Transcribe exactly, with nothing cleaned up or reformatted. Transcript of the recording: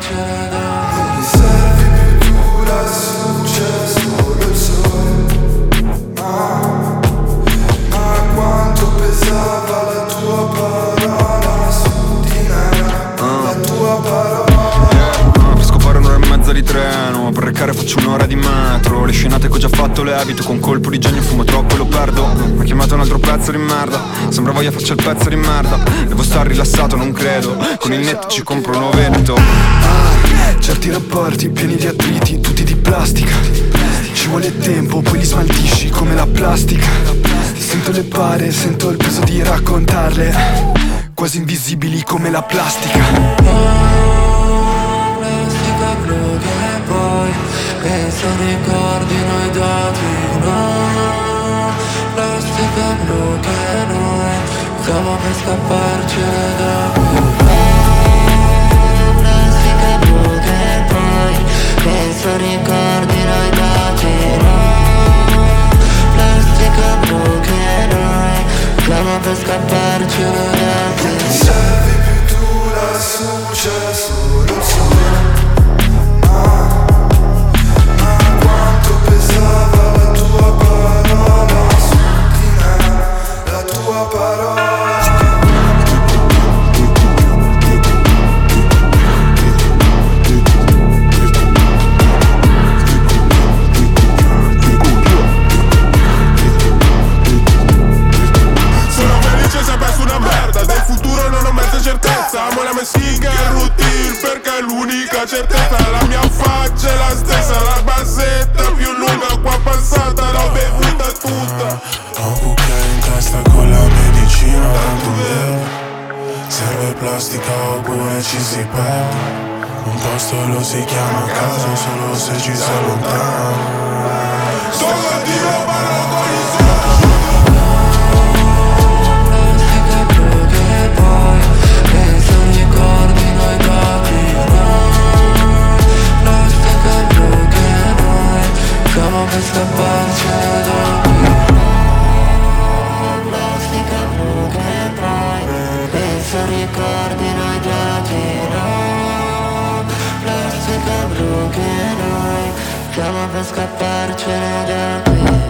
scapparcene da qui. Non mi servi più tu lassù, c'è solo il sole. Ma, ma quanto pesava la tua parola su di me, la tua parola. Yeah, per scopare un'ora e mezza di treno, per recare faccio un'ora di metro. Le scenate che ho già fatto le evito, con colpo di genio fumo troppo e lo perdo. Mi ha chiamato un altro pezzo di merda, sembra voglia faccia il pezzo di merda. Devo star rilassato, non credo, con il net ci compro un ovetto. Ah, certi rapporti pieni di attriti, tutti di plastica. Ci vuole tempo, poi li smaltisci come la plastica. Sento le pare, sento il peso di raccontarle, quasi invisibili come la plastica. Plastica blu che poi penso ricordi noi dati. No, plastica blu che noi usiamo per scapparcene da qui. Plastica blu che poi penso ricordi noi dati. No, plastica blu che noi usiamo per scapparcene da qui. Non servi più tu lassù, c'è solo il sole. Ma, ma quanto pesava la tua parola su di me, la tua parola. Sono felice se penso una merda, del futuro non ho mezza certezza. Amo la mia siga e routine perché è l'unica certezza. La mia faccia è la stessa, la basetta più lunga qua passata, l'ho bevuta tutta. Ho un cucchiaio in testa con la medicina, tanto vero. Serve plastica oppure ci si perde. Un posto lo si chiama casa solo se ci si allontana. Solo Dio parla con i suoi. Plastica blu che poi penso ricordi noi dati. No, plastica blu che noi usiamo per scapparcene da qui. Plastica blu che poi penso ricordi noi dati. No, plastica blu che noi usiamo per scapparcene da qui.